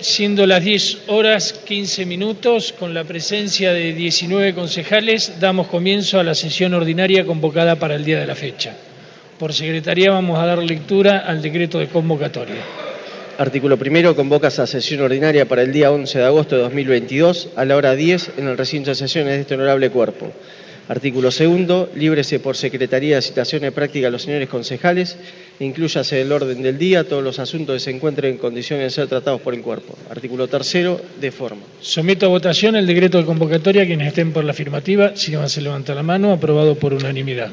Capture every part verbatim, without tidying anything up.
siendo las diez horas quince minutos, con la presencia de diecinueve concejales, damos comienzo a la sesión ordinaria convocada para el día de la fecha. Por secretaría vamos a dar lectura al decreto de convocatoria. Artículo primero, convoca a sesión ordinaria para el día once de agosto de dos mil veintidós a la hora diez en el recinto de sesiones de este honorable cuerpo. Artículo segundo, líbrese por secretaría de citaciones prácticas a los señores concejales e inclúyase del orden del día todos los asuntos que se encuentren en condiciones de ser tratados por el cuerpo. Artículo tercero, de forma. Someto a votación el decreto de convocatoria. Quienes estén por la afirmativa, si no se levanta la mano, aprobado por unanimidad.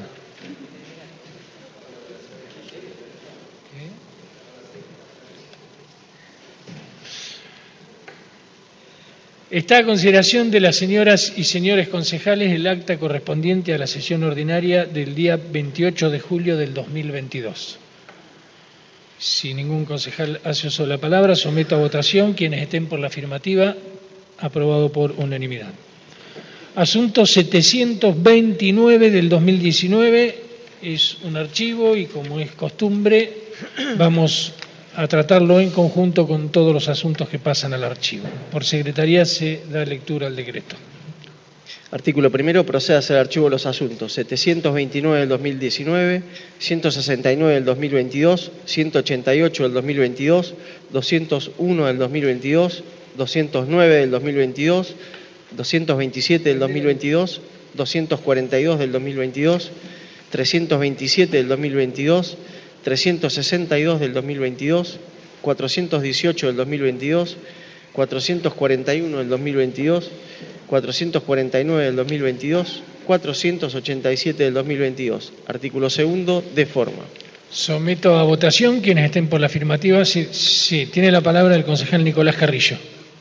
Está a consideración de las señoras y señores concejales el acta correspondiente a la sesión ordinaria del día veintiocho de julio del dos mil veintidós. Si ningún concejal hace uso de la palabra, someto a votación. Quienes estén por la afirmativa, aprobado por unanimidad. Asunto setecientos veintinueve del dos mil diecinueve, es un archivo y, como es costumbre, vamos a tratarlo en conjunto con todos los asuntos que pasan al archivo. Por secretaría se da lectura al decreto. Artículo primero, procede a hacer archivo los asuntos setecientos veintinueve del dos mil diecinueve, ciento sesenta y nueve del dos mil veintidós, ciento ochenta y ocho del dos mil veintidós, doscientos uno del dos mil veintidós, doscientos nueve del dos mil veintidós, doscientos veintisiete del dos mil veintidós, doscientos cuarenta y dos del dos mil veintidós, trescientos veintisiete del dos mil veintidós, trescientos sesenta y dos del dos mil veintidós, cuatrocientos dieciocho del dos mil veintidós, cuatrocientos cuarenta y uno del dos mil veintidós, cuatrocientos cuarenta y nueve del dos mil veintidós, cuatrocientos ochenta y siete del dos mil veintidós. Artículo segundo, de forma. Someto a votación. Quienes estén por la afirmativa, sí, sí. Tiene la palabra el concejal Nicolás Carrillo.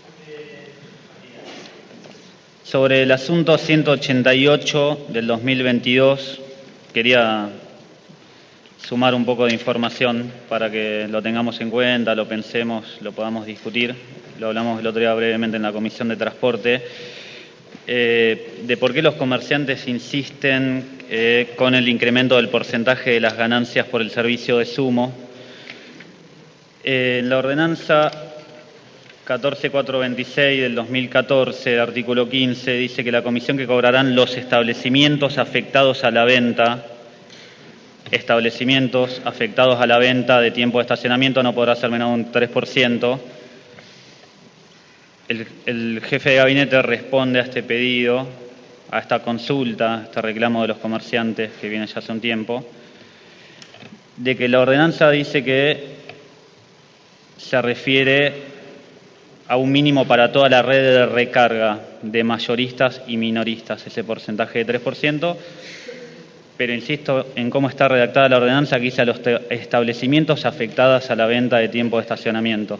Sobre el asunto ciento ochenta y ocho del dos mil veintidós, quería sumar un poco de información para que lo tengamos en cuenta, lo pensemos, lo podamos discutir. Lo hablamos el otro día brevemente en la Comisión de Transporte, eh, de por qué los comerciantes insisten eh, con el incremento del porcentaje de las ganancias por el servicio de sumo. Eh, en la ordenanza catorce mil cuatrocientos veintiséis del dos mil catorce, el artículo quince, dice que la comisión que cobrarán los establecimientos afectados a la venta establecimientos afectados a la venta de tiempo de estacionamiento no podrá ser menor de un tres por ciento. El, el jefe de gabinete responde a este pedido, a esta consulta, a este reclamo de los comerciantes que viene ya hace un tiempo, de que la ordenanza dice que se refiere a un mínimo para toda la red de recarga de mayoristas y minoristas, ese porcentaje de tres por ciento, pero insisto en cómo está redactada la ordenanza, que dice a los establecimientos afectados a la venta de tiempo de estacionamiento.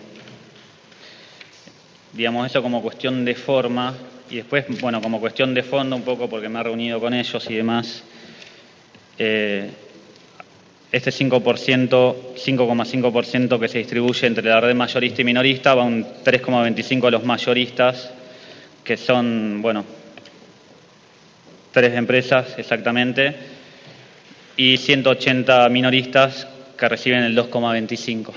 Digamos, eso como cuestión de forma, y después, bueno, como cuestión de fondo un poco, porque me he reunido con ellos y demás, eh, este cinco por ciento, cinco coma cinco por ciento que se distribuye entre la red mayorista y minorista, va un tres coma veinticinco por ciento a los mayoristas, que son, bueno, tres empresas exactamente, y ciento ochenta minoristas que reciben el dos coma veinticinco.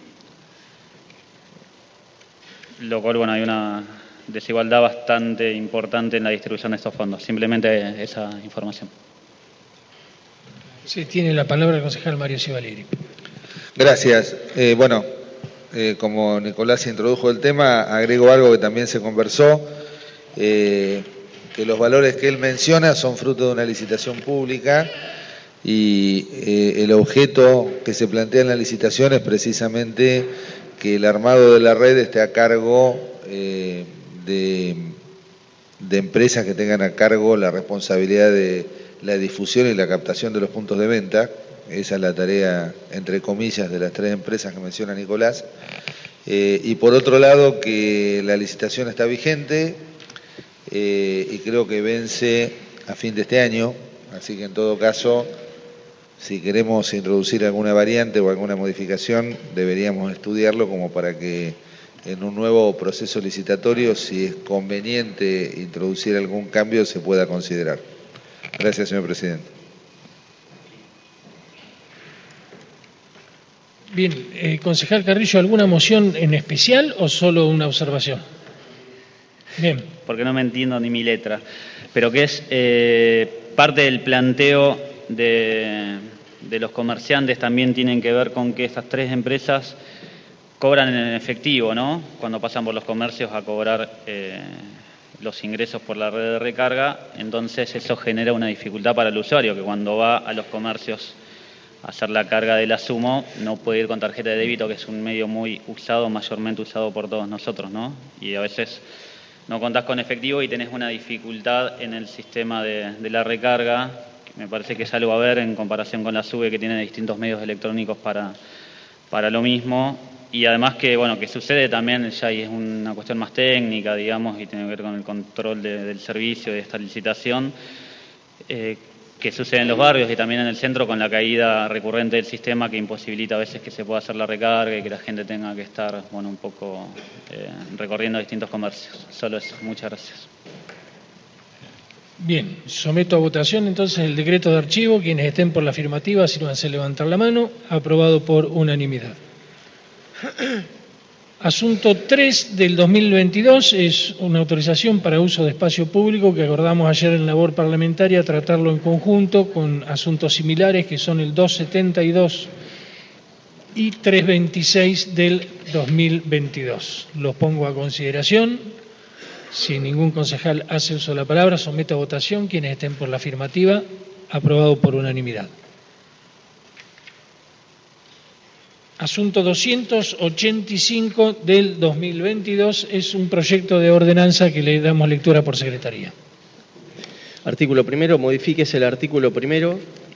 Lo cual, bueno, hay una desigualdad bastante importante en la distribución de estos fondos. Simplemente esa información. Sí, tiene la palabra el concejal Mario Civalieri. Gracias. Eh, bueno, eh, como Nicolás introdujo el tema, agrego algo que también se conversó, eh, que los valores que él menciona son fruto de una licitación pública y eh, el objeto que se plantea en la licitación es precisamente que el armado de la red esté a cargo eh, de, de empresas que tengan a cargo la responsabilidad de la difusión y la captación de los puntos de venta. Esa es la tarea, entre comillas, de las tres empresas que menciona Nicolás. Eh, y por otro lado, que la licitación está vigente eh, y creo que vence a fin de este año, así que en todo caso, si queremos introducir alguna variante o alguna modificación, deberíamos estudiarlo como para que en un nuevo proceso licitatorio, si es conveniente introducir algún cambio, se pueda considerar. Gracias, señor presidente. Bien. Bien, eh, concejal Carrillo, ¿alguna moción en especial o solo una observación? Bien. Porque no me entiendo ni mi letra, pero que es eh, parte del planteo de, de los comerciantes también tienen que ver con que estas tres empresas cobran en efectivo, ¿no? Cuando pasan por los comercios a cobrar eh, los ingresos por la red de recarga, entonces eso genera una dificultad para el usuario, que cuando va a los comercios a hacer la carga del asumo no puede ir con tarjeta de débito, que es un medio muy usado, mayormente usado por todos nosotros, ¿no? Y a veces no contás con efectivo y tenés una dificultad en el sistema de, de la recarga, que me parece que es algo a ver en comparación con la SUBE, que tiene distintos medios electrónicos para, para lo mismo. Y además que, bueno, que sucede también, ya es una cuestión más técnica, digamos, y tiene que ver con el control de, del servicio, de esta licitación, eh, que sucede en los barrios y también en el centro con la caída recurrente del sistema que imposibilita a veces que se pueda hacer la recarga y que la gente tenga que estar, bueno, un poco eh, recorriendo distintos comercios. Solo eso. Muchas gracias. Bien, someto a votación entonces el decreto de archivo. Quienes estén por la afirmativa, sírvanse a levantar la mano. Aprobado por unanimidad. Asunto tres del dos mil veintidós es una autorización para uso de espacio público que acordamos ayer en labor parlamentaria tratarlo en conjunto con asuntos similares que son el doscientos setenta y dos y trescientos veintiséis del dos mil veintidós. Los pongo a consideración. Si ningún concejal hace uso de la palabra, someto a votación. Quienes estén por la afirmativa, aprobado por unanimidad. Asunto doscientos ochenta y cinco del dos mil veintidós es un proyecto de ordenanza que le damos lectura por secretaría. Artículo primero, modifíquese el artículo primero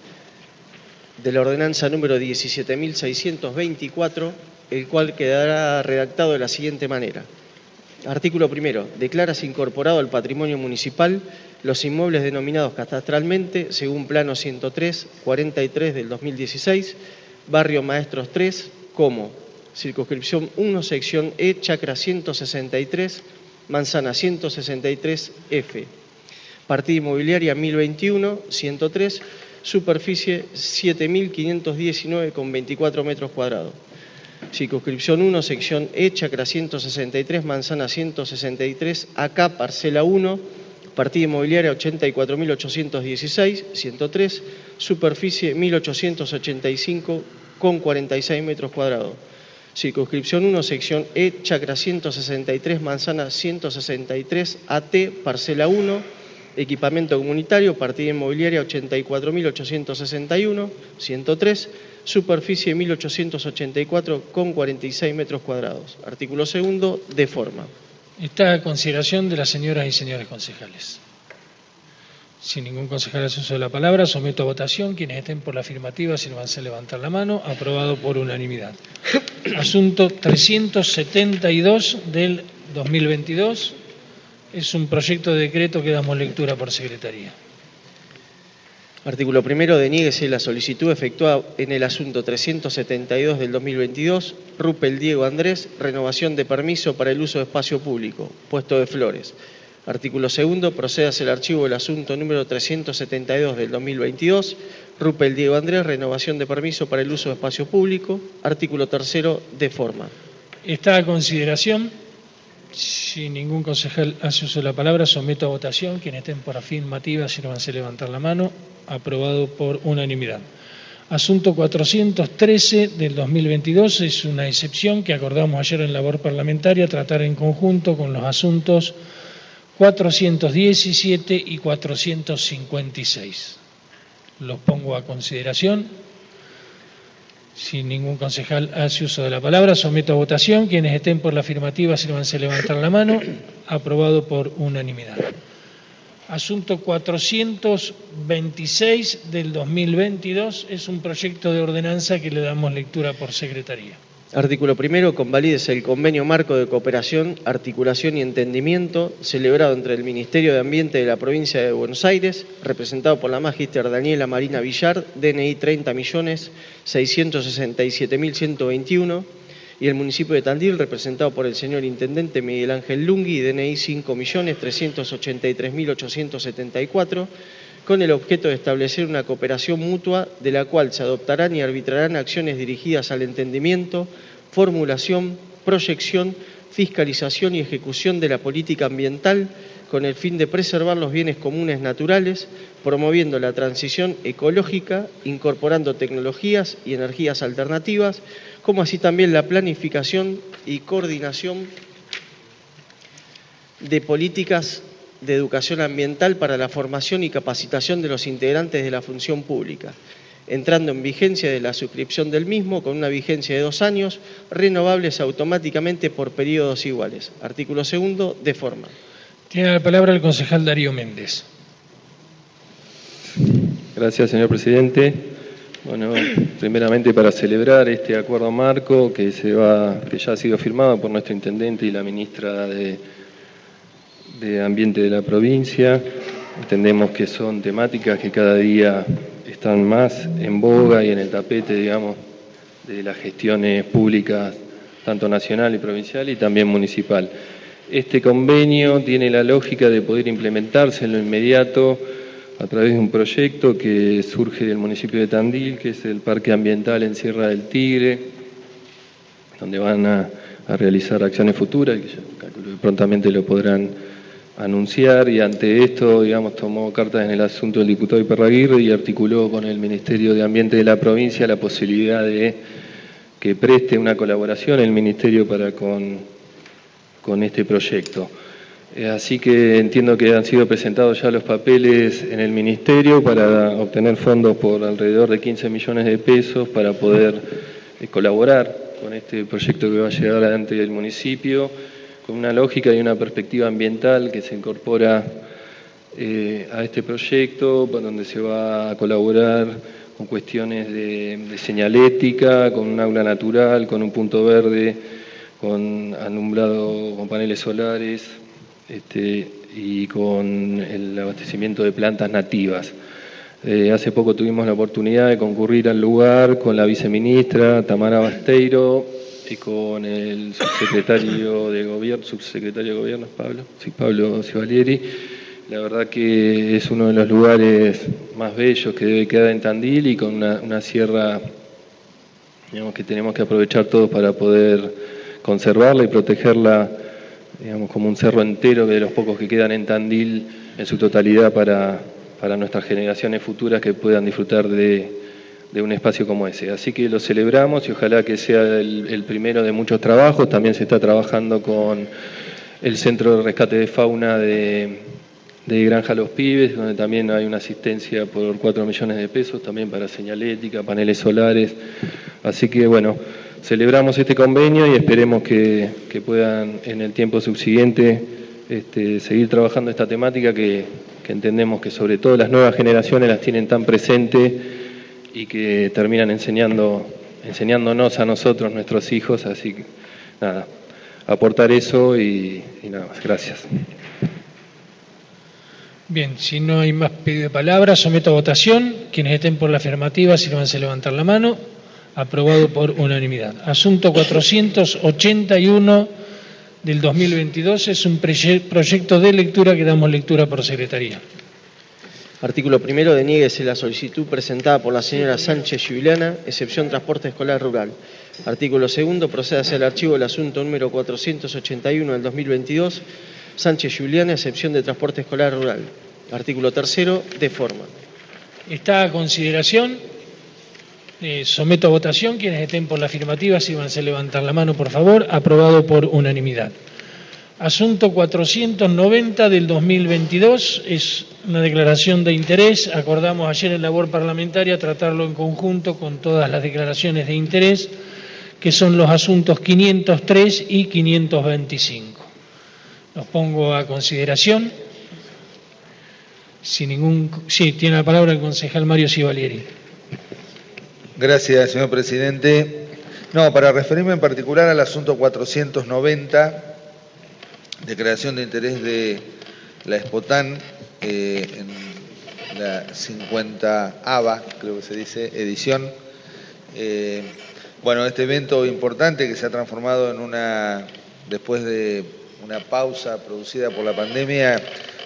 de la ordenanza número diecisiete mil seiscientos veinticuatro, el cual quedará redactado de la siguiente manera. Artículo primero, declárase incorporado al patrimonio municipal los inmuebles denominados catastralmente según plano ciento tres cuarenta y tres del dos mil dieciséis, Barrio Maestros tres, como circunscripción uno, sección E, chacra ciento sesenta y tres, manzana ciento sesenta y tres F, partida inmobiliaria mil veintiuno, ciento tres, superficie siete mil quinientos diecinueve con veinticuatro metros cuadrados. Circunscripción uno, sección E, chacra ciento sesenta y tres, manzana ciento sesenta y tres A K, parcela uno, partida inmobiliaria ochenta y cuatro mil ochocientos dieciséis, ciento tres, superficie mil ochocientos ochenta y cinco con cuarenta y seis metros cuadrados. Circunscripción uno, sección E, chacra ciento sesenta y tres, manzana ciento sesenta y tres A T, parcela uno, equipamiento comunitario, partida inmobiliaria ochenta y cuatro mil ochocientos sesenta y uno, ciento tres, superficie mil ochocientos ochenta y cuatro con cuarenta y seis metros cuadrados. Artículo segundo, de forma. Está a consideración de las señoras y señores concejales. Si ningún concejal hace uso de la palabra, someto a votación. Quienes estén por la afirmativa, sírvanse a levantar la mano. Aprobado por unanimidad. Asunto trescientos setenta y dos del dos mil veintidós. Es un proyecto de decreto que damos lectura por secretaría. Artículo primero, deníguese la solicitud efectuada en el asunto trescientos setenta y dos del dos mil veintidós, Rupel Diego Andrés, renovación de permiso para el uso de espacio público, puesto de flores. Artículo segundo, procédase el archivo del asunto número trescientos setenta y dos del dos mil veintidós, Rupel Diego Andrés, renovación de permiso para el uso de espacio público. Artículo tercero, de forma. Está a consideración. Si ningún concejal hace uso de la palabra, someto a votación. Quienes estén por afirmativa, sírvanse a levantar la mano. Aprobado por unanimidad. Asunto cuatrocientos trece del dos mil veintidós es una excepción que acordamos ayer en labor parlamentaria tratar en conjunto con los asuntos cuatrocientos diecisiete y cuatrocientos cincuenta y seis. Los pongo a consideración. Si ningún concejal hace uso de la palabra, someto a votación. Quienes estén por la afirmativa, sírvanse a levantar la mano. Aprobado por unanimidad. Asunto cuatrocientos veintiséis del dos mil veintidós es un proyecto de ordenanza que le damos lectura por secretaría. Artículo primero, convalídese el convenio marco de cooperación, articulación y entendimiento celebrado entre el Ministerio de Ambiente de la Provincia de Buenos Aires, representado por la magíster Daniela Marina Villar, D N I treinta millones seiscientos sesenta y siete mil ciento veintiuno, y el municipio de Tandil, representado por el señor Intendente Miguel Ángel Lungui, D N I cinco millones trescientos ochenta y tres mil ochocientos setenta y cuatro, con el objeto de establecer una cooperación mutua de la cual se adoptarán y arbitrarán acciones dirigidas al entendimiento, formulación, proyección, fiscalización y ejecución de la política ambiental con el fin de preservar los bienes comunes naturales, promoviendo la transición ecológica, incorporando tecnologías y energías alternativas, como así también la planificación y coordinación de políticas de educación ambiental para la formación y capacitación de los integrantes de la función pública, entrando en vigencia de la suscripción del mismo con una vigencia de dos años, renovables automáticamente por periodos iguales. Artículo segundo, de forma. Tiene la palabra el concejal Darío Méndez. Gracias, señor presidente. Bueno, primeramente para celebrar este acuerdo marco que se va, que ya ha sido firmado por nuestro intendente y la ministra de, de Ambiente de la provincia. Entendemos que son temáticas que cada día están más en boga y en el tapete, digamos, de las gestiones públicas, tanto nacional y provincial y también municipal. Este convenio tiene la lógica de poder implementarse en lo inmediato a través de un proyecto que surge del municipio de Tandil, que es el Parque Ambiental en Sierra del Tigre, donde van a, a realizar acciones futuras, que yo calculo que prontamente lo podrán anunciar, y ante esto, digamos, tomó cartas en el asunto el diputado Iparraguirre y articuló con el Ministerio de Ambiente de la provincia la posibilidad de que preste una colaboración el Ministerio para con, con este proyecto. Así que entiendo que han sido presentados ya los papeles en el Ministerio para obtener fondos por alrededor de quince millones de pesos para poder eh, colaborar con este proyecto que va a llegar adelante del municipio, con una lógica y una perspectiva ambiental que se incorpora eh, a este proyecto, por donde se va a colaborar con cuestiones de, de señalética, con un aula natural, con un punto verde, con alumbrado con paneles solares, Este, y con el abastecimiento de plantas nativas. Eh, hace poco tuvimos la oportunidad de concurrir al lugar con la viceministra Tamara Basteiro y con el subsecretario de gobierno, subsecretario de gobierno, Pablo, sí, Pablo Civalieri. La verdad que es uno de los lugares más bellos que debe quedar en Tandil y con una, una sierra, digamos, que tenemos que aprovechar todos para poder conservarla y protegerla, digamos, como un cerro entero de los pocos que quedan en Tandil en su totalidad para, para nuestras generaciones futuras que puedan disfrutar de, de un espacio como ese. Así que lo celebramos y ojalá que sea el, el primero de muchos trabajos. También se está trabajando con el Centro de Rescate de Fauna de, de Granja Los Pibes, donde también hay una asistencia por cuatro millones de pesos, también para señalética, paneles solares. Así que, bueno, celebramos este convenio y esperemos que, que puedan en el tiempo subsiguiente este, seguir trabajando esta temática que, que entendemos que sobre todo las nuevas generaciones las tienen tan presente y que terminan enseñando, enseñándonos a nosotros, nuestros hijos. Así que, nada, aportar eso y, y nada más. Gracias. Bien, si no hay más pedido de palabra, someto a votación. Quienes estén por la afirmativa, sírvanse a levantar la mano. Aprobado por unanimidad. Asunto cuatrocientos ochenta y uno del dos mil veintidós es un proyecto de lectura que damos lectura por secretaría. Artículo primero, deníguese la solicitud presentada por la señora Sánchez Juliana, excepción transporte escolar rural. Artículo segundo, procédase al archivo del asunto número cuatrocientos ochenta y uno del dos mil veintidós, Sánchez Juliana, excepción de transporte escolar rural. Artículo tercero, de forma. Está a consideración. Eh, someto a votación. Quienes estén por la afirmativa, sírvanse a levantar la mano, por favor. Aprobado por unanimidad. Asunto cuatrocientos noventa del dos mil veintidós es una declaración de interés. Acordamos ayer en labor parlamentaria tratarlo en conjunto con todas las declaraciones de interés, que son los asuntos quinientos tres y quinientos veinticinco. Los pongo a consideración. Sin ningún... Sí, tiene la palabra el concejal Mario Civalieri. Gracias, señor presidente. No, para referirme en particular al asunto cuatrocientos noventa, declaración de interés de la Espotan, eh, en la cincuentaava, creo que se dice, edición. Eh, bueno, este evento importante que se ha transformado en una, después de una pausa producida por la pandemia,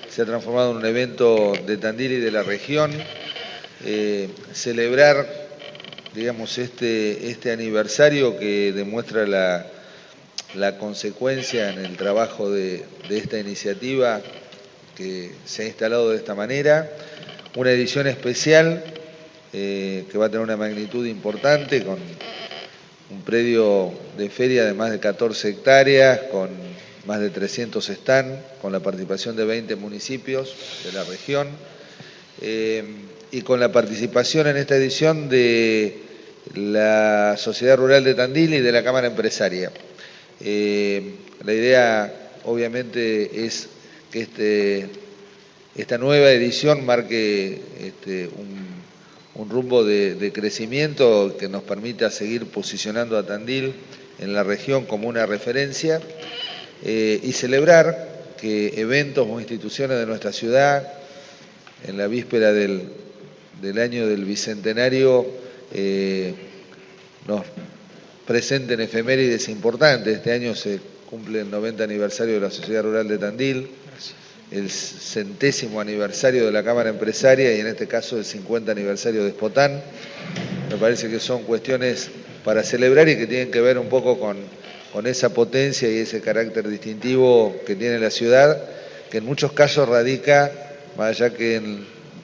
se ha transformado en un evento de Tandil y de la región. Eh, celebrar, digamos, este, este aniversario que demuestra la, la consecuencia en el trabajo de, de esta iniciativa que se ha instalado de esta manera. Una edición especial eh, que va a tener una magnitud importante, con un predio de feria de más de catorce hectáreas, con más de trescientos stands, con la participación de veinte municipios de la región, eh, y con la participación en esta edición de la Sociedad Rural de Tandil y de la Cámara Empresaria. Eh, la idea, obviamente, es que este, esta nueva edición marque este, un un rumbo de, de crecimiento que nos permita seguir posicionando a Tandil en la región como una referencia, eh, y celebrar que eventos o instituciones de nuestra ciudad, en la víspera del, del año del Bicentenario, eh, nos presenten efemérides importantes. Este año se cumple el noventa aniversario de la Sociedad Rural de Tandil, el centésimo aniversario de la Cámara Empresaria y en este caso el cincuenta aniversario de Spotán. Me parece que son cuestiones para celebrar y que tienen que ver un poco con, con esa potencia y ese carácter distintivo que tiene la ciudad, que en muchos casos radica, más allá que en,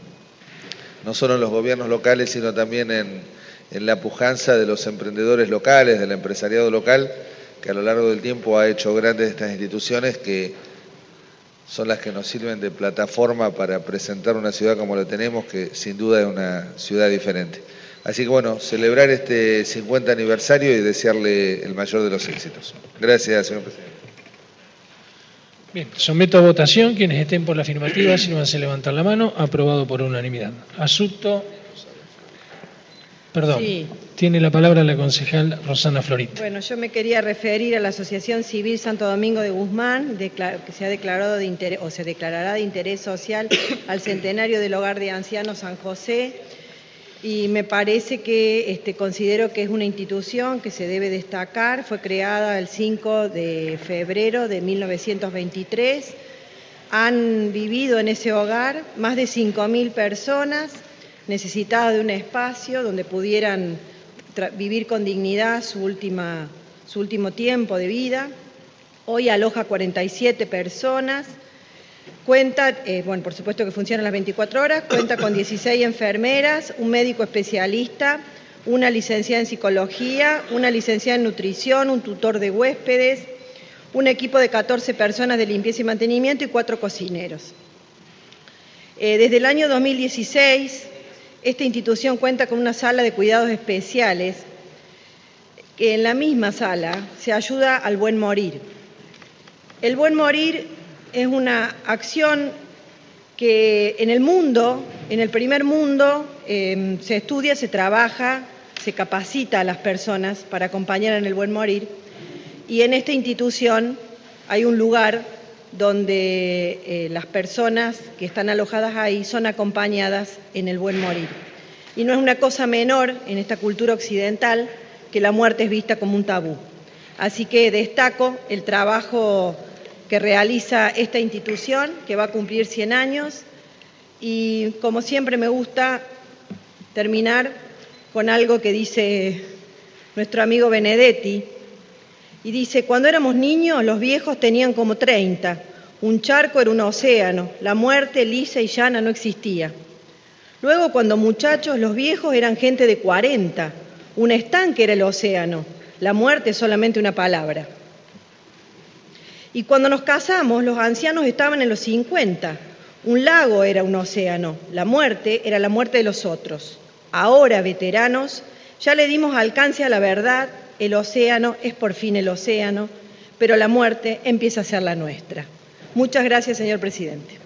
no solo en los gobiernos locales, sino también en, en la pujanza de los emprendedores locales, del empresariado local, que a lo largo del tiempo ha hecho grandes estas instituciones que son las que nos sirven de plataforma para presentar una ciudad como la tenemos, que sin duda es una ciudad diferente. Así que bueno, celebrar este cincuenta aniversario y desearle el mayor de los éxitos. Gracias, señor presidente. Bien, someto a votación. Quienes estén por la afirmativa, sírvanse levantar la mano. Aprobado por unanimidad. Asunto... Perdón, sí. Tiene la palabra la concejal Rosana Florita. Bueno, yo me quería referir a la Asociación Civil Santo Domingo de Guzmán, que se ha declarado de interés, o se declarará de interés social al centenario del Hogar de Ancianos San José, y me parece que este, considero que es una institución que se debe destacar. Fue creada el cinco de febrero de mil novecientos veintitrés. Han vivido en ese hogar más de cinco mil personas, necesitadas de un espacio donde pudieran vivir con dignidad su, última, su último tiempo de vida. Hoy aloja cuarenta y siete personas, cuenta, eh, bueno, por supuesto que funciona las veinticuatro horas, cuenta con dieciséis enfermeras, un médico especialista, una licenciada en psicología, una licenciada en nutrición, un tutor de huéspedes, un equipo de catorce personas de limpieza y mantenimiento y cuatro cocineros. Eh, desde el año dos mil dieciséis, esta institución cuenta con una sala de cuidados especiales, que en la misma sala se ayuda al buen morir. El buen morir es una acción que en el mundo, en el primer mundo, eh, se estudia, se trabaja, se capacita a las personas para acompañar en el buen morir, y en esta institución hay un lugar donde eh, las personas que están alojadas ahí son acompañadas en el buen morir. Y no es una cosa menor en esta cultura occidental que la muerte es vista como un tabú. Así que destaco el trabajo que realiza esta institución, que va a cumplir cien años, y como siempre me gusta terminar con algo que dice nuestro amigo Benedetti, y dice: cuando éramos niños los viejos tenían como treinta, un charco era un océano, la muerte lisa y llana no existía. Luego, cuando muchachos, los viejos eran gente de cuarenta, un estanque era el océano, la muerte es solamente una palabra. Y cuando nos casamos, los ancianos estaban en los cincuenta, un lago era un océano, la muerte era la muerte de los otros. Ahora, veteranos, ya le dimos alcance a la verdad, el océano es por fin el océano, pero la muerte empieza a ser la nuestra. Muchas gracias, señor presidente.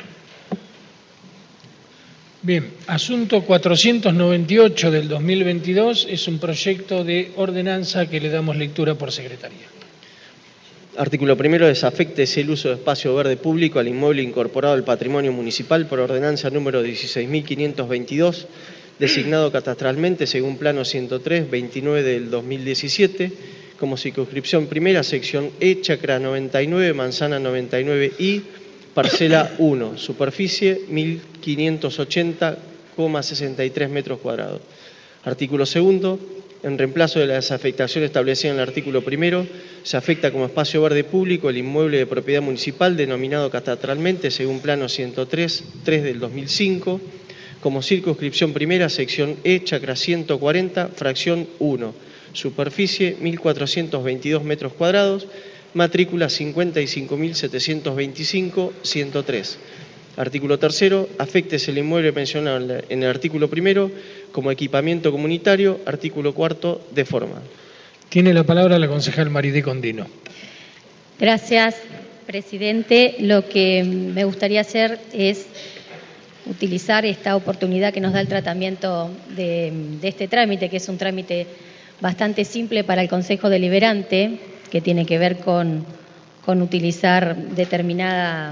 Bien, asunto cuatrocientos noventa y ocho del dos mil veintidós es un proyecto de ordenanza que le damos lectura por secretaría. Artículo primero. Desaféctese el uso de espacio verde público al inmueble incorporado al patrimonio municipal por ordenanza número dieciséis mil quinientos veintidós, designado catastralmente según plano ciento tres, veintinueve del dos mil diecisiete, como circunscripción primera, sección E, chacra noventa y nueve, manzana noventa y nueve I, Parcela uno, superficie mil quinientos ochenta coma sesenta y tres metros cuadrados. Artículo segundo, en reemplazo de la desafectación establecida en el artículo primero, se afecta como espacio verde público el inmueble de propiedad municipal denominado catastralmente según plano ciento tres punto tres del dos mil cinco, como circunscripción primera, sección E, chacra ciento cuarenta, fracción uno, superficie mil cuatrocientos veintidós metros cuadrados, matrícula cincuenta y cinco mil setecientos veinticinco, ciento tres. Artículo tercero, afectes el inmueble mencionado en el artículo primero como equipamiento comunitario. Artículo cuarto, de forma. Tiene la palabra la concejal Maridé Condino. Gracias, presidente. Lo que me gustaría hacer es utilizar esta oportunidad que nos da el tratamiento de, de este trámite, que es un trámite bastante simple para el Consejo Deliberante, que tiene que ver con, con utilizar determinada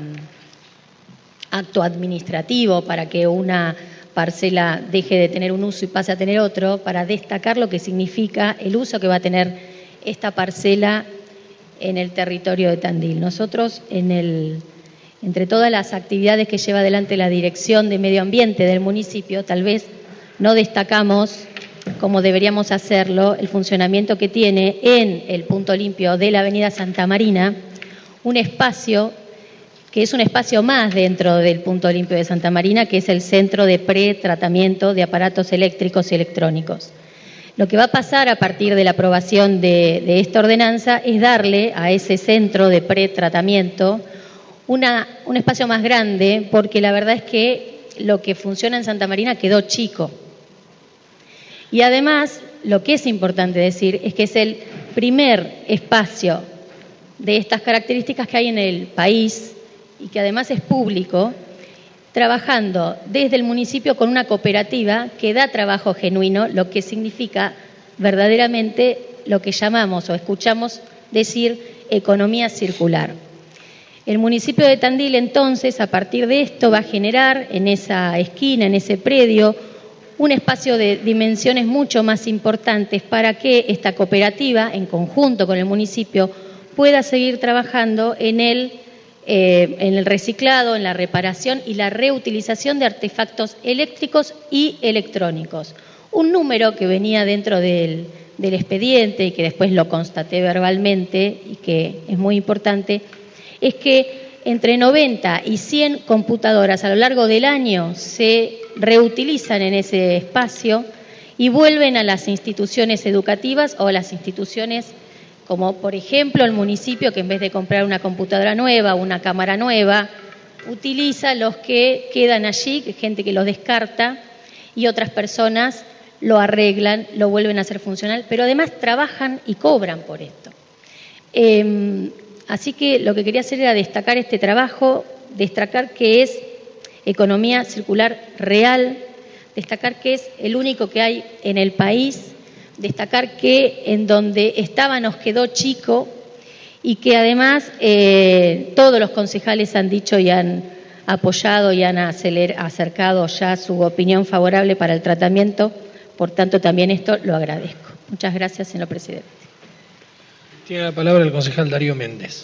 acto administrativo para que una parcela deje de tener un uso y pase a tener otro, para destacar lo que significa el uso que va a tener esta parcela en el territorio de Tandil. Nosotros, en el, entre todas las actividades que lleva adelante la Dirección de Medio Ambiente del municipio, tal vez no destacamos, como deberíamos hacerlo, el funcionamiento que tiene en el punto limpio de la avenida Santa Marina, un espacio que es un espacio más dentro del punto limpio de Santa Marina, que es el centro de pretratamiento de aparatos eléctricos y electrónicos. Lo que va a pasar a partir de la aprobación de, de esta ordenanza es darle a ese centro de pretratamiento una, un espacio más grande, porque la verdad es que lo que funciona en Santa Marina quedó chico. Y además, lo que es importante decir es que es el primer espacio de estas características que hay en el país y que además es público, trabajando desde el municipio con una cooperativa que da trabajo genuino, lo que significa verdaderamente lo que llamamos o escuchamos decir economía circular. El municipio de Tandil, entonces, a partir de esto, va a generar en esa esquina, en ese predio, un espacio de dimensiones mucho más importantes para que esta cooperativa, en conjunto con el municipio, pueda seguir trabajando en el Eh, en el reciclado, en la reparación y la reutilización de artefactos eléctricos y electrónicos. Un número que venía dentro del, del expediente y que después lo constaté verbalmente y que es muy importante, es que entre noventa y cien computadoras a lo largo del año se reutilizan en ese espacio y vuelven a las instituciones educativas o a las instituciones como por ejemplo el municipio, que en vez de comprar una computadora nueva, una cámara nueva, utiliza los que quedan allí, gente que los descarta, y otras personas lo arreglan, lo vuelven a hacer funcional, pero además trabajan y cobran por esto. Eh, así que lo que quería hacer era destacar este trabajo, destacar que es economía circular real, destacar que es el único que hay en el país, destacar que en donde estaba nos quedó chico y que además eh, todos los concejales han dicho y han apoyado y han aceler, acercado ya su opinión favorable para el tratamiento, por tanto también esto lo agradezco. Muchas gracias, señor presidente. Tiene la palabra el concejal Darío Méndez.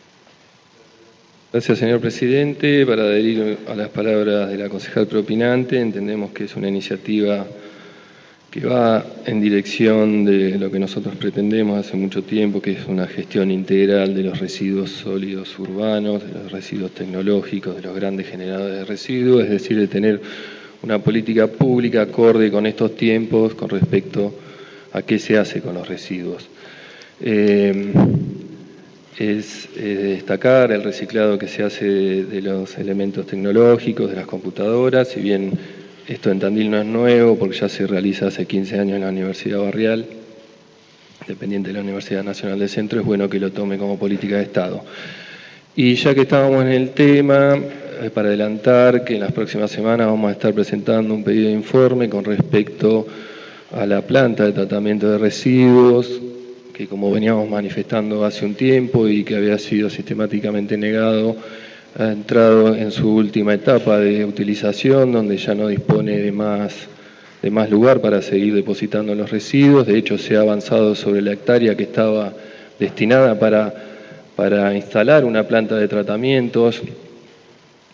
Gracias, señor presidente. Para adherir a las palabras de la concejal propinante, entendemos que es una iniciativa que va en dirección de lo que nosotros pretendemos hace mucho tiempo, que es una gestión integral de los residuos sólidos urbanos, de los residuos tecnológicos, de los grandes generadores de residuos, es decir, de tener una política pública acorde con estos tiempos con respecto a qué se hace con los residuos. Eh, es eh, destacar el reciclado que se hace de, de los elementos tecnológicos, de las computadoras, si bien esto en Tandil no es nuevo porque ya se realiza hace quince años en la Universidad Barrial, dependiente de la Universidad Nacional del Centro, es bueno que lo tome como política de Estado. Y ya que estábamos en el tema, eh, para adelantar que en las próximas semanas vamos a estar presentando un pedido de informe con respecto a la planta de tratamiento de residuos, que como veníamos manifestando hace un tiempo y que había sido sistemáticamente negado, ha entrado en su última etapa de utilización, donde ya no dispone de más, de más lugar para seguir depositando los residuos. De hecho, se ha avanzado sobre la hectárea que estaba destinada para, para instalar una planta de tratamientos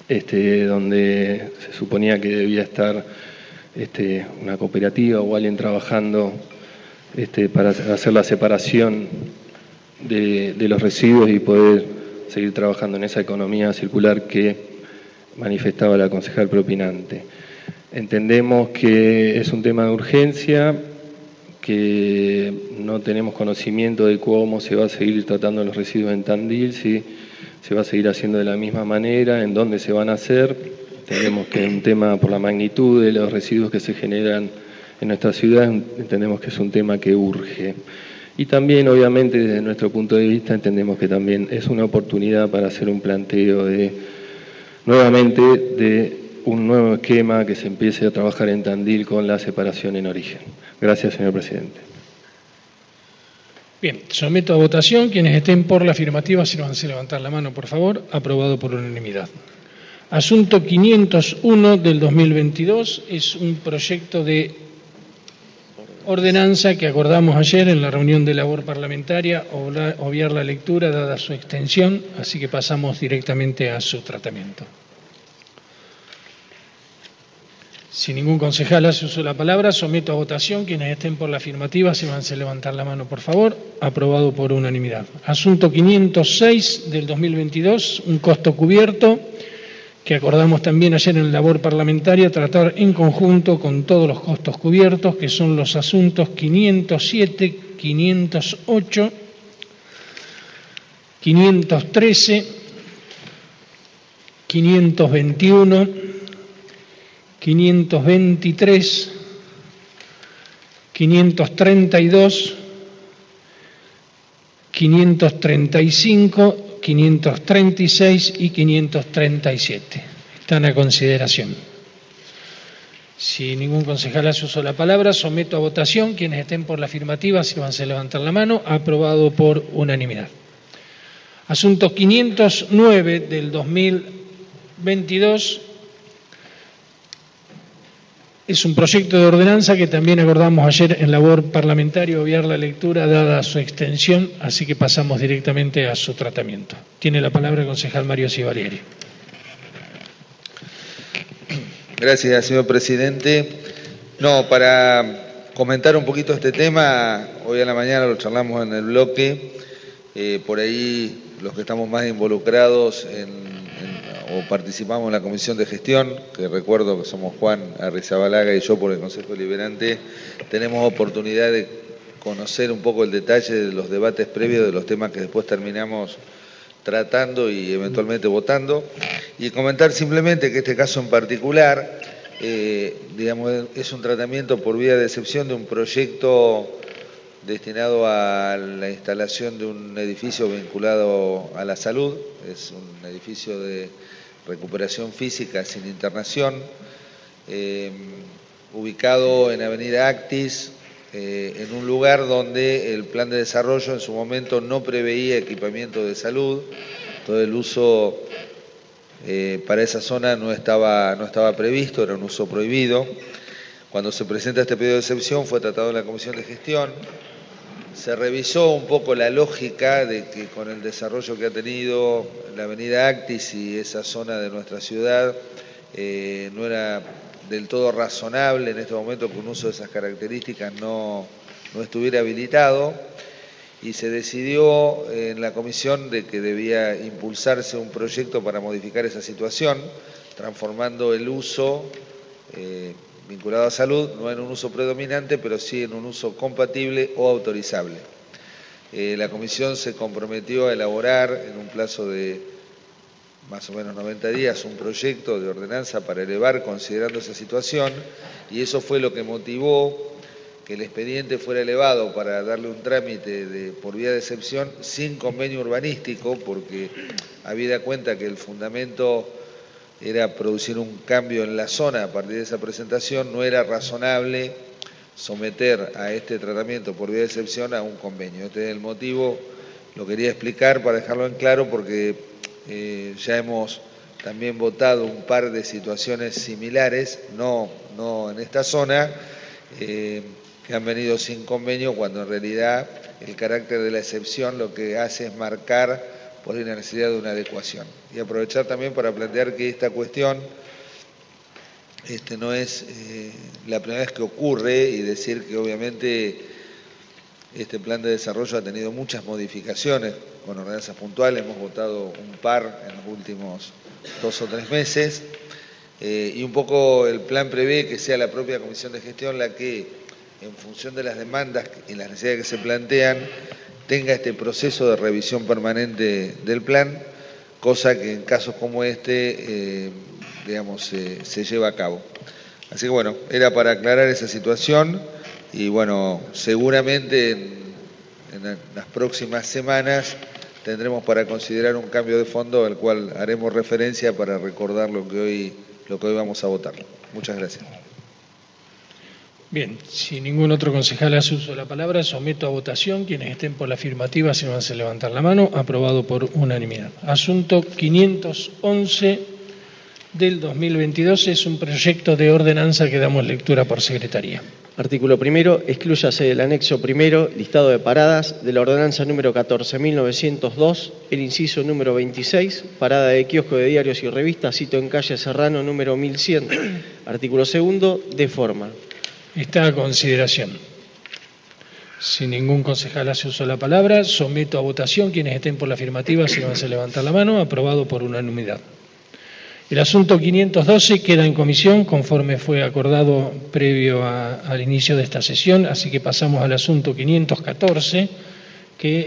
este, donde se suponía que debía estar este, una cooperativa o alguien trabajando este, para hacer la separación de, de los residuos y poder seguir trabajando en esa economía circular que manifestaba la concejal propinante. Entendemos que es un tema de urgencia, que no tenemos conocimiento de cómo se va a seguir tratando los residuos en Tandil, si se va a seguir haciendo de la misma manera, en dónde se van a hacer. Entendemos que es un tema por la magnitud de los residuos que se generan en nuestra ciudad, entendemos que es un tema que urge. Y también, obviamente, desde nuestro punto de vista, entendemos que también es una oportunidad para hacer un planteo de, nuevamente, de un nuevo esquema que se empiece a trabajar en Tandil con la separación en origen. Gracias, señor presidente. Bien, someto a votación. Quienes estén por la afirmativa, si no van a levantar la mano, por favor. Aprobado por unanimidad. Asunto quinientos uno del dos mil veintidós es un proyecto de ordenanza que acordamos ayer en la reunión de labor parlamentaria, obviar la lectura dada su extensión, así que pasamos directamente a su tratamiento. Si ningún concejal hace uso de la palabra, someto a votación. Quienes estén por la afirmativa, si van a levantar la mano, por favor. Aprobado por unanimidad. Asunto quinientos seis del dos mil veintidós, un costo cubierto, que acordamos también ayer en labor parlamentaria tratar en conjunto con todos los costos cubiertos, que son los asuntos quinientos siete, quinientos ocho, quinientos trece, quinientos veintiuno, quinientos veintitrés, quinientos treinta y dos, quinientos treinta y cinco, quinientos treinta y seis y quinientos treinta y siete. Están a consideración. Si ningún concejal hace uso de la palabra, someto a votación. Quienes estén por la afirmativa, si van a levantar la mano. Aprobado por unanimidad. Asunto quinientos nueve del dos mil veintidós. Es un proyecto de ordenanza que también acordamos ayer en labor parlamentaria obviar la lectura dada su extensión, así que pasamos directamente a su tratamiento. Tiene la palabra el concejal Mario Civalieri. Gracias, señor presidente. No, para comentar un poquito este tema, hoy a la mañana lo charlamos en el bloque, eh, por ahí los que estamos más involucrados en o participamos en la comisión de gestión, que recuerdo que somos Juan Arrizabalaga y yo por el Consejo Deliberante, tenemos oportunidad de conocer un poco el detalle de los debates previos de los temas que después terminamos tratando y eventualmente votando, y comentar simplemente que este caso en particular, eh, digamos, es un tratamiento por vía de excepción de un proyecto destinado a la instalación de un edificio vinculado a la salud. Es un edificio de recuperación física sin internación, eh, ubicado en Avenida Actis, eh, en un lugar donde el plan de desarrollo en su momento no preveía equipamiento de salud, todo el uso eh, para esa zona no estaba, no estaba previsto, era un uso prohibido. Cuando se presenta este pedido de excepción fue tratado en la comisión de gestión. Se revisó un poco la lógica de que con el desarrollo que ha tenido la avenida Actis y esa zona de nuestra ciudad, eh, no era del todo razonable en este momento que un uso de esas características no, no estuviera habilitado, y se decidió en la comisión de que debía impulsarse un proyecto para modificar esa situación, transformando el uso eh, vinculado a salud, no en un uso predominante, pero sí en un uso compatible o autorizable. Eh, la comisión se comprometió a elaborar en un plazo de más o menos noventa días un proyecto de ordenanza para elevar considerando esa situación, y eso fue lo que motivó que el expediente fuera elevado para darle un trámite de, por vía de excepción sin convenio urbanístico, porque habida cuenta que el fundamento era producir un cambio en la zona a partir de esa presentación, no era razonable someter a este tratamiento por vía de excepción a un convenio. Este es el motivo, lo quería explicar para dejarlo en claro, porque eh, ya hemos también votado un par de situaciones similares, no, no en esta zona, eh, que han venido sin convenio, cuando en realidad el carácter de la excepción lo que hace es marcar por ahí la necesidad de una adecuación. Y aprovechar también para plantear que esta cuestión este, no es eh, la primera vez que ocurre, y decir que obviamente este plan de desarrollo ha tenido muchas modificaciones con ordenanzas puntuales, hemos votado un par en los últimos dos o tres meses, eh, y un poco el plan prevé que sea la propia Comisión de Gestión la que, en función de las demandas y las necesidades que se plantean, tenga este proceso de revisión permanente del plan, cosa que en casos como este, eh, digamos, eh, se lleva a cabo. Así que bueno, era para aclarar esa situación y bueno, seguramente en, en las próximas semanas tendremos para considerar un cambio de fondo al cual haremos referencia para recordar lo que hoy, lo que hoy vamos a votar. Muchas gracias. Bien, si ningún otro concejal hace uso de la palabra, someto a votación. Quienes estén por la afirmativa, si no hacen levantar la mano. Aprobado por unanimidad. Asunto quinientos once del dos mil veintidós es un proyecto de ordenanza que damos lectura por secretaría. Artículo primero. Exclúyase del anexo primero, listado de paradas, de la ordenanza número catorce mil novecientos dos, el inciso número veintiséis, parada de kiosco de diarios y revistas, sito en calle Serrano número mil cien. Artículo segundo. De forma. Está a consideración. Si ningún concejal hace uso de la palabra, someto a votación. Quienes estén por la afirmativa, si no van a levantar la mano. Aprobado por unanimidad. El asunto quinientos doce queda en comisión conforme fue acordado previo a, al inicio de esta sesión, así que pasamos al asunto quinientos catorce, que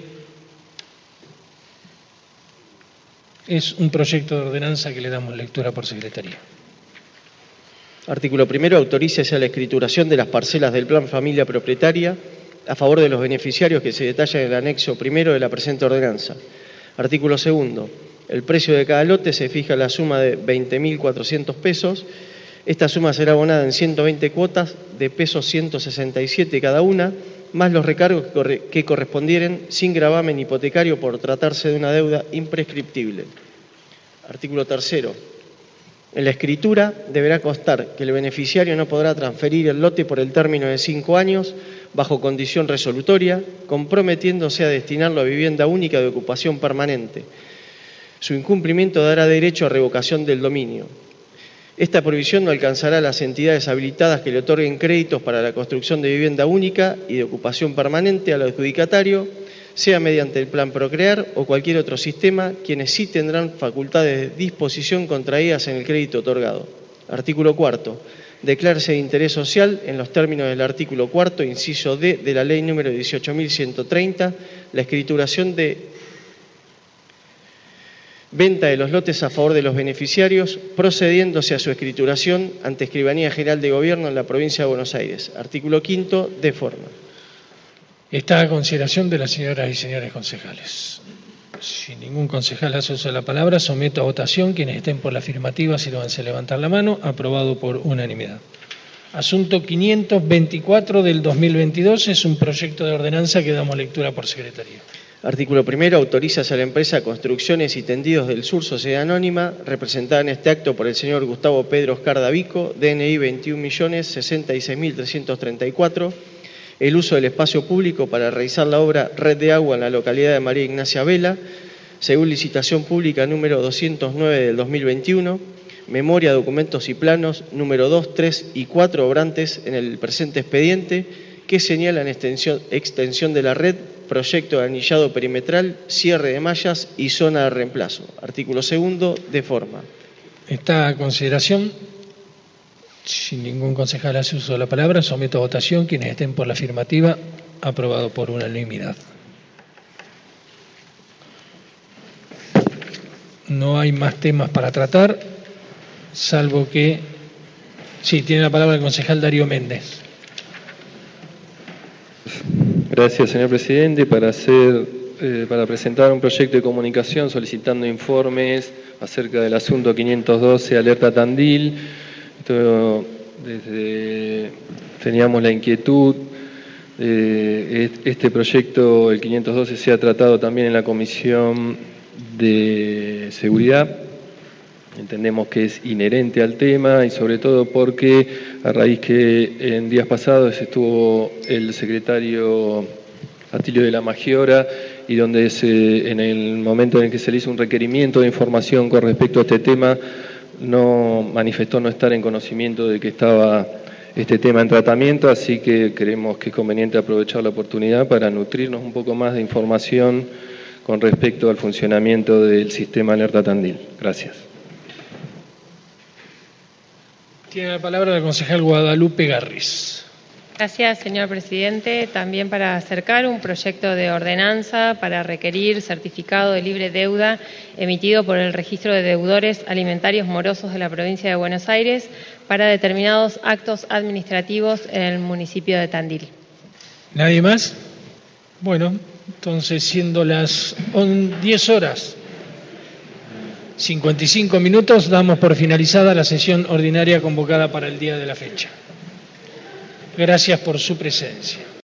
es un proyecto de ordenanza que le damos lectura por secretaría. Artículo primero. Autorícese a la escrituración de las parcelas del Plan Familia Propietaria a favor de los beneficiarios que se detallan en el anexo primero de la presente ordenanza. Artículo segundo. El precio de cada lote se fija en la suma de veinte mil cuatrocientos pesos. Esta suma será abonada en ciento veinte cuotas de pesos ciento sesenta y siete cada una, más los recargos que correspondieren sin gravamen hipotecario por tratarse de una deuda imprescriptible. Artículo tercero. En la escritura deberá constar que el beneficiario no podrá transferir el lote por el término de cinco años bajo condición resolutoria, comprometiéndose a destinarlo a vivienda única de ocupación permanente. Su incumplimiento dará derecho a revocación del dominio. Esta prohibición no alcanzará a las entidades habilitadas que le otorguen créditos para la construcción de vivienda única y de ocupación permanente al adjudicatario, sea mediante el plan Procrear o cualquier otro sistema, quienes sí tendrán facultades de disposición contraídas en el crédito otorgado. Artículo cuarto. Declárese de interés social, en los términos del artículo cuarto, inciso D de la Ley número dieciocho mil ciento treinta, la escrituración de venta de los lotes a favor de los beneficiarios, procediéndose a su escrituración ante Escribanía General de Gobierno en la provincia de Buenos Aires. Artículo quinto. De forma. Está a consideración de las señoras y señores concejales. Si ningún concejal hace uso de la palabra, someto a votación. Quienes estén por la afirmativa, si no van a levantar la mano. Aprobado por unanimidad. Asunto quinientos veinticuatro del dos mil veintidós es un proyecto de ordenanza que damos lectura por secretaría. Artículo primero. Autorízase a la empresa Construcciones y Tendidos del Sur, Sociedad Anónima, representada en este acto por el señor Gustavo Pedro Oscar Davico, D N I veintiún millones sesenta y seis mil trescientos treinta y cuatro, el uso del espacio público para realizar la obra Red de Agua en la localidad de María Ignacia Vela, según licitación pública número doscientos nueve del dos mil veintiuno, memoria, documentos y planos número dos, tres y cuatro obrantes en el presente expediente, que señalan extensión, extensión de la red, proyecto de anillado perimetral, cierre de mallas y zona de reemplazo. Artículo segundo. De forma. Está a consideración. Si ningún concejal hace uso de la palabra, someto a votación. Quienes estén por la afirmativa, aprobado por unanimidad. No hay más temas para tratar, salvo que... Sí, tiene la palabra el concejal Darío Méndez. Gracias, señor presidente. Para hacer, eh, para presentar un proyecto de comunicación solicitando informes acerca del asunto quinientos doce, Alerta Tandil. Esto, desde, teníamos la inquietud, eh, este proyecto, el quinientos doce, se ha tratado también en la Comisión de Seguridad. Entendemos que es inherente al tema y sobre todo porque a raíz que en días pasados estuvo el secretario Atilio de la Magiora y donde se, en el momento en el que se le hizo un requerimiento de información con respecto a este tema, no manifestó no estar en conocimiento de que estaba este tema en tratamiento, así que creemos que es conveniente aprovechar la oportunidad para nutrirnos un poco más de información con respecto al funcionamiento del sistema Alerta Tandil. Gracias. Tiene la palabra la concejal Guadalupe Garris. Gracias, señor presidente. También para acercar un proyecto de ordenanza para requerir certificado de libre deuda emitido por el Registro de Deudores Alimentarios Morosos de la provincia de Buenos Aires para determinados actos administrativos en el municipio de Tandil. ¿Nadie más? Bueno, entonces siendo las diez horas cincuenta y cinco minutos, damos por finalizada la sesión ordinaria convocada para el día de la fecha. Gracias por su presencia.